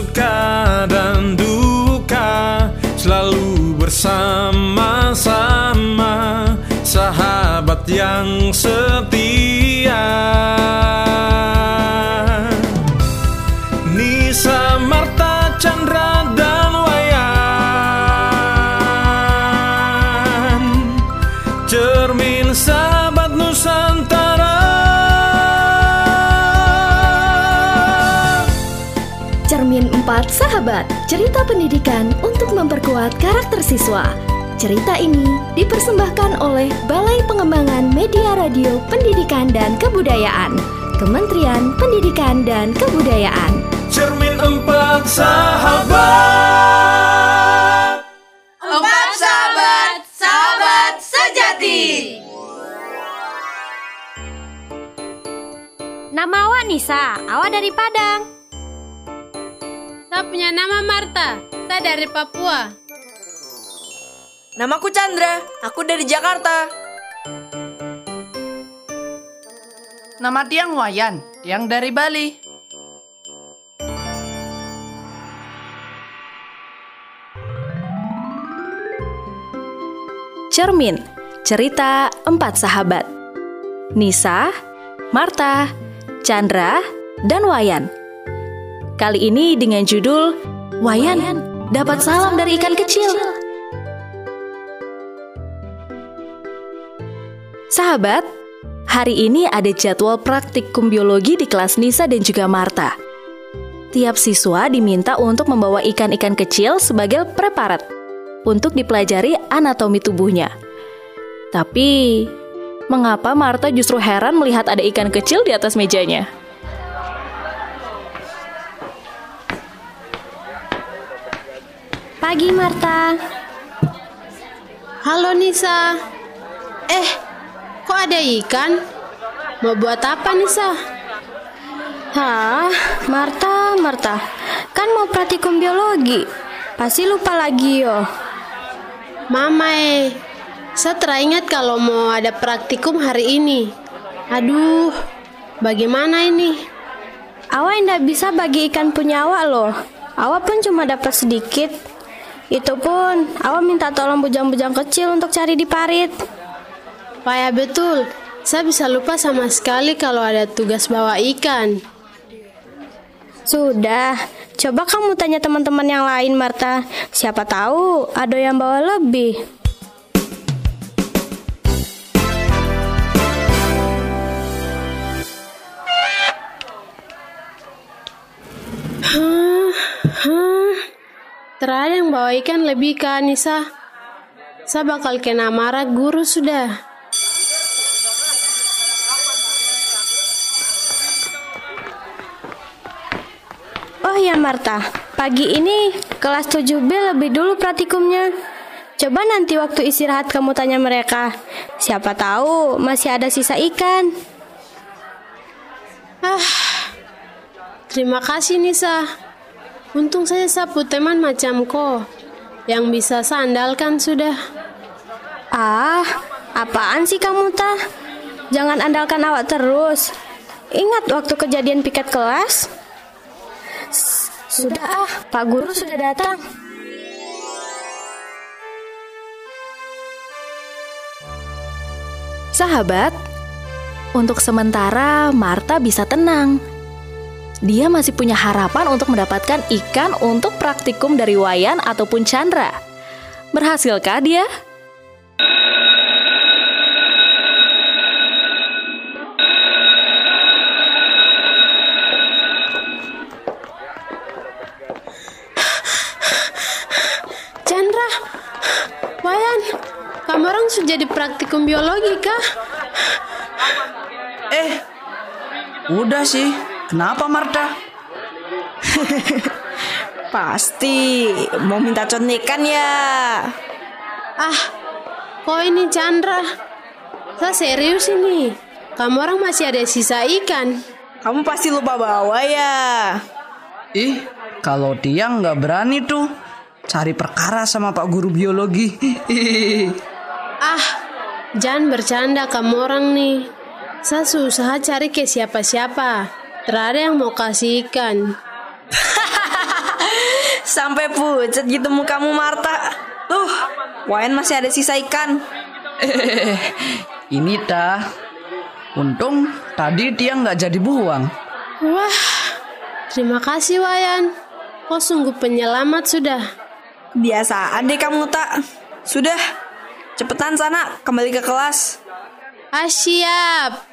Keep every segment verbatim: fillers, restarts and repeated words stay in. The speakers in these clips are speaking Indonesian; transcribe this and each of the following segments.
suka dan duka, selalu bersama-sama, sahabat yang setia. Nisa, Marta, Chandra, dan Wayan, cermin sahabat Nusantara. Cermin empat Sahabat, cerita pendidikan untuk memperkuat karakter siswa. Cerita ini dipersembahkan oleh Balai Pengembangan Media Radio Pendidikan dan Kebudayaan, Kementerian Pendidikan dan Kebudayaan. Cermin empat Sahabat. Empat sahabat, sahabat sejati. Nama awak Nisa, awak dari Padang. Saya punya nama Marta, saya dari Papua. Namaku Chandra, aku dari Jakarta. Nama Tiang Wayan, Tiang dari Bali. Cermin, cerita empat sahabat. Nisa, Marta, Chandra, dan Wayan. Kali ini dengan judul Wayan dapat salam dari ikan kecil. Sahabat, hari ini ada jadwal praktikum biologi di kelas Nisa dan juga Marta. Tiap siswa diminta untuk membawa ikan-ikan kecil sebagai preparat untuk dipelajari anatomi tubuhnya. Tapi, mengapa Marta justru heran melihat ada ikan kecil di atas mejanya? Pagi Marta. Halo Nisa. Eh, kok ada ikan? Mau buat apa Nisa? Hah, Marta, Marta. Kan mau praktikum biologi. Pasti lupa lagi yo. Mama eh, saya teringat kalau mau ada praktikum hari ini. Aduh, bagaimana ini? Awak tidak bisa bagi ikan punya awak loh. Awak pun cuma dapat sedikit. Itu pun awak minta tolong bujang-bujang kecil untuk cari di parit. Pak ya betul, saya bisa lupa sama sekali kalau ada tugas bawa ikan. Sudah, coba kamu tanya teman-teman yang lain Marta. Siapa tahu ada yang bawa lebih. Hah, hah. Terada yang bawa ikan lebih ke Nisa. Saya bakal kena marah guru sudah. Oh ya Marta, pagi ini kelas tujuh B lebih dulu praktikumnya. Coba nanti waktu istirahat kamu tanya mereka. Siapa tahu masih ada sisa ikan. Ah, terima kasih Nisa. Untung saya sapu teman macamku yang bisa saya andalkan sudah. Ah, apaan sih kamu tah? Jangan andalkan awak terus. Ingat waktu kejadian piket kelas? S- Sudah ah, Pak Guru sudah datang. Sahabat, untuk sementara Marta bisa tenang. Dia masih punya harapan untuk mendapatkan ikan untuk praktikum dari Wayan ataupun Chandra. Berhasilkah dia? Chandra, Wayan, kamu orang sudah di praktikum biologi kah? Eh, udah sih. Kenapa Marta? Pasti mau minta contekan ya. Ah, kok ini Chandra? Saya serius ini. Kamu orang masih ada sisa ikan. Kamu pasti lupa bawa ya. Ih, kalau dia nggak berani tuh cari perkara sama Pak Guru Biologi. Ah, jangan bercanda kamu orang nih. Saya susah cari ke siapa-siapa. Terada yang mau kasih ikan. Sampai pucat gitu mukamu, Marta. Uh, Wayan masih ada sisa ikan. Eh, ini dah. Untung tadi dia nggak jadi buang. Wah, terima kasih Wayan. Kau sungguh penyelamat sudah. Biasaan deh kamu, tak. Sudah, cepetan sana, kembali ke kelas. Ah, siap.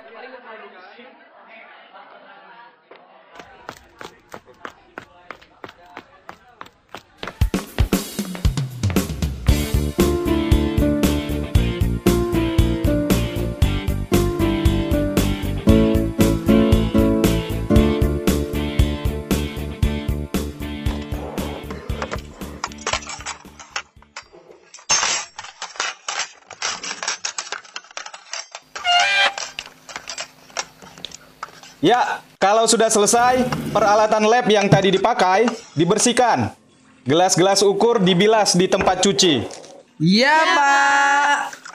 Ya, kalau sudah selesai, peralatan lab yang tadi dipakai dibersihkan. Gelas-gelas ukur dibilas di tempat cuci. Iya, Pak.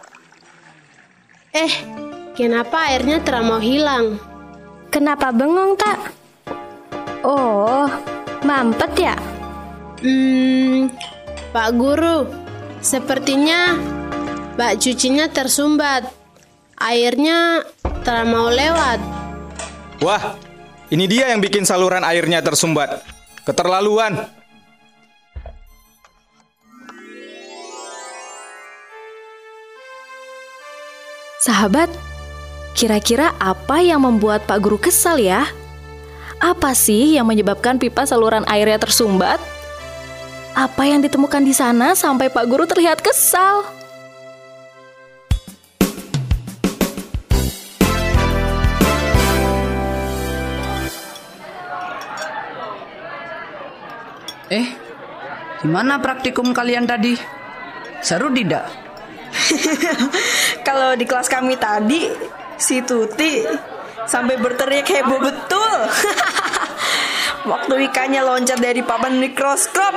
Eh, kenapa airnya terus mau hilang? Kenapa bengong, tak? Oh, mampet ya? Hmm, Pak Guru, sepertinya bak cucinya tersumbat. Airnya terus mau lewat. Wah, ini dia yang bikin saluran airnya tersumbat. Keterlaluan. Sahabat, kira-kira apa yang membuat Pak Guru kesal ya? Apa sih yang menyebabkan pipa saluran airnya tersumbat? Apa yang ditemukan di sana sampai Pak Guru terlihat kesal? Eh, gimana praktikum kalian tadi? Seru tidak? Kalau di kelas kami tadi, si Tuti sampai berteriak heboh betul. Waktu ikannya loncat dari papan mikroskop.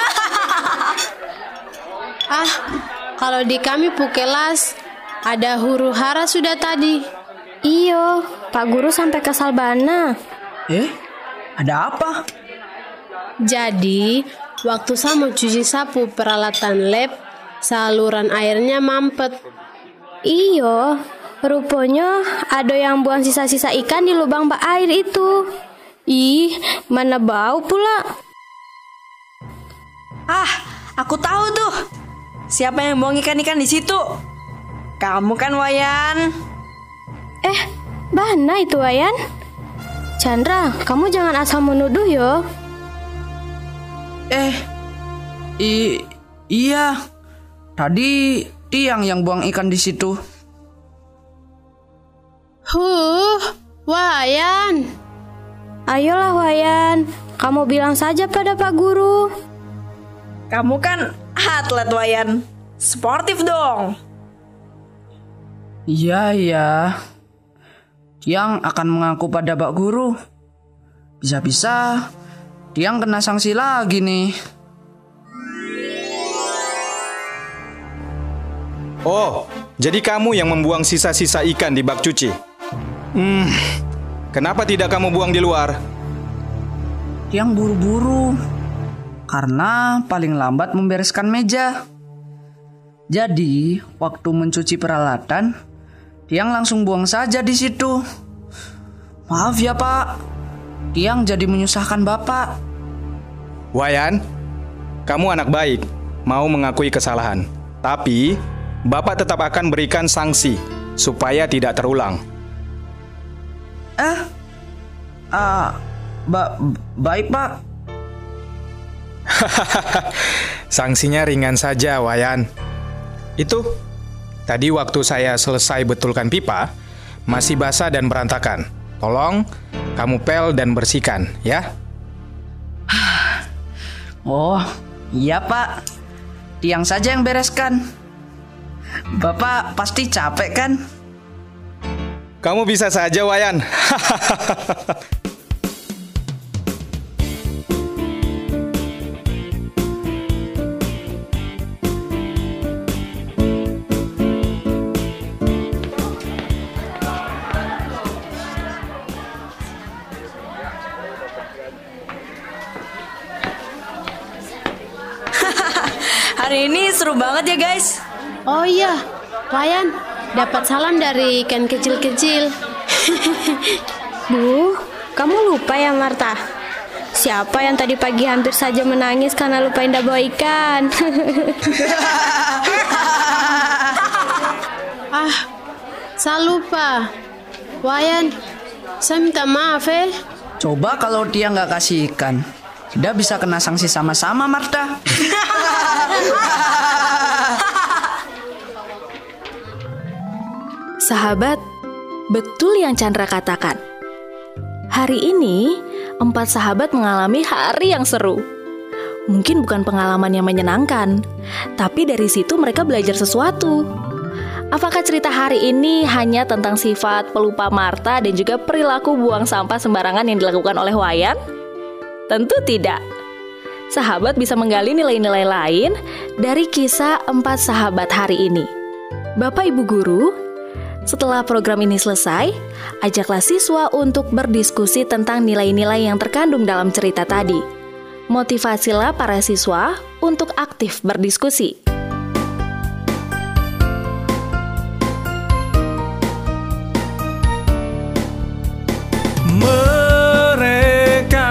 Ah, kalau di kami pukelas ada huru hara sudah tadi. Iyo, Pak Guru sampai kesal bana. Eh, ada apa? Jadi, waktu saya mau cuci sapu peralatan lab, saluran airnya mampet. Iyo, rupanya ada yang buang sisa-sisa ikan di lubang bak air itu. Ih, mana bau pula. Ah, aku tahu tuh. Siapa yang buang ikan-ikan di situ? Kamu kan, Wayan? Eh, bana itu Wayan? Chandra, kamu jangan asal menuduh yo. Eh, i iya. Tadi Tiang yang buang ikan di situ. Huh, Wayan. Ayolah Wayan, kamu bilang saja pada Pak Guru. Kamu kan atlet, Wayan. Sportif dong. Iya, iya. Tiang akan mengaku pada Pak Guru. Bisa-bisa Tiang kena sanksi lagi nih. Oh, jadi kamu yang membuang sisa-sisa ikan di bak cuci? Hmm, kenapa tidak kamu buang di luar? Tiang buru-buru karena paling lambat membereskan meja. Jadi, waktu mencuci peralatan, Tiang langsung buang saja di situ. Maaf ya, Pak. Tiang jadi menyusahkan Bapak. Wayan, kamu anak baik, mau mengakui kesalahan. Tapi, Bapak tetap akan berikan sanksi supaya tidak terulang. Eh, ah, ba- baik Pak. Sanksinya ringan saja, Wayan. Itu, tadi waktu saya selesai betulkan pipa, masih basah dan berantakan. Tolong, kamu pel dan bersihkan, ya. Oh, iya Pak. Tiang saja yang bereskan. Bapak pasti capek kan? Kamu bisa saja, Wayan. Hari ini seru banget ya guys. Oh iya, Wayan, dapat salam dari ikan kecil-kecil. Bu, kamu lupa ya Marta? Siapa yang tadi pagi hampir saja menangis karena lupa indah bawa ikan? Ah, saya lupa. Wayan, saya minta maaf eh. Coba kalau dia nggak kasih ikan, dia bisa kena sanksi sama-sama, Marta. Sahabat, betul yang Chandra katakan. Hari ini, empat sahabat mengalami hari yang seru. Mungkin bukan pengalaman yang menyenangkan, tapi dari situ mereka belajar sesuatu. Apakah cerita hari ini hanya tentang sifat pelupa Marta dan juga perilaku buang sampah sembarangan yang dilakukan oleh Wayan? Tentu tidak. Sahabat bisa menggali nilai-nilai lain dari kisah empat sahabat hari ini. Bapak Ibu Guru, setelah program ini selesai, ajaklah siswa untuk berdiskusi tentang nilai-nilai yang terkandung dalam cerita tadi. Motivasilah para siswa untuk aktif berdiskusi. Mereka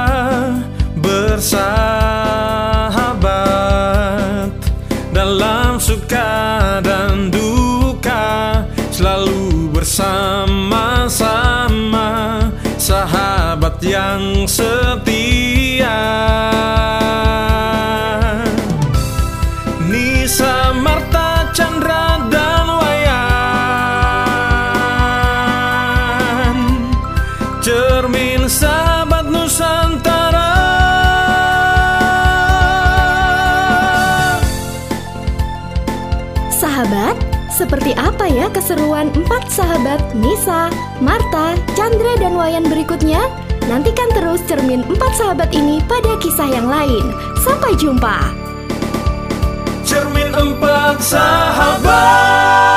bersahabat dalam suka dan duka, selalu bersama-sama, sahabat yang setia. Nisa, Marta, Chandra, dan Wayan, cermin sahabat Nusantara. Sahabat, seperti apa ya keseruan empat sahabat Nisa, Marta, Chandra, dan Wayan berikutnya? Nantikan terus cermin empat sahabat ini pada kisah yang lain. Sampai jumpa. Cermin empat sahabat.